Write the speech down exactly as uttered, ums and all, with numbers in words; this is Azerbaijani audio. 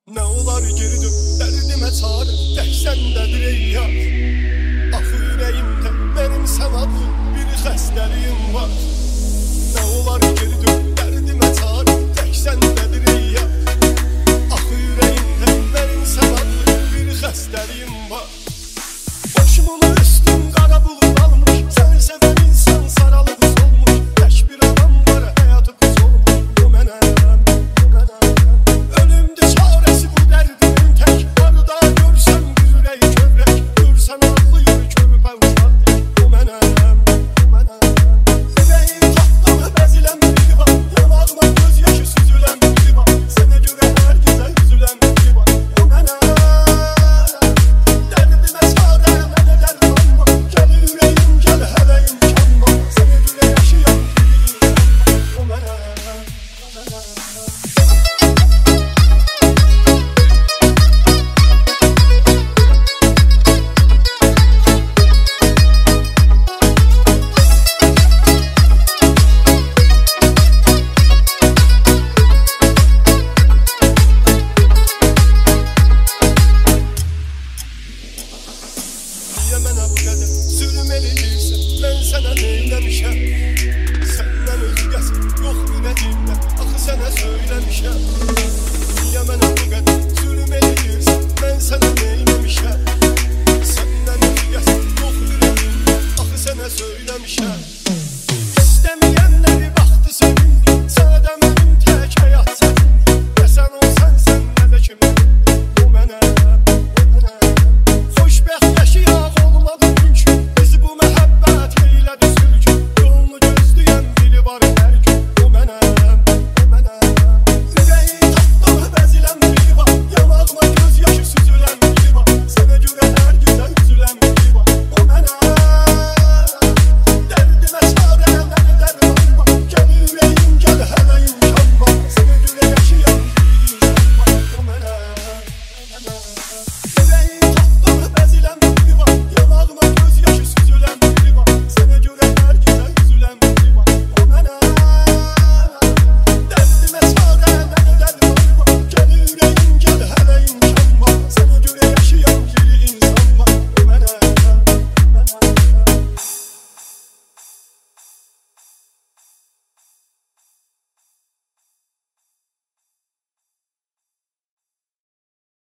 Ne olar geri dön, dərdimə çare, tək səndədir ey yar. Axı ürəyimdə mənim sən adlı bir xəstəliyim var. Ne olar geri dön, dərdimə çare, tək səndədir ey yar. Axı ürəyimdə mənim sən adlı bir xəstəliyim var. Başımın üstün qara bulud almış, səni sevən insan saralıb solmuş. Tək bir adam var, həyatı qız olmuş, bu mənəm. Mənə bu qədər zülm eləyirsən, mən sənə neyləmişəm? Səndən özgəsi yox ürəyimdə, axı sənə söyləmişəm. Niyə mənə bu qədər zülm eləyirsən, mən sənə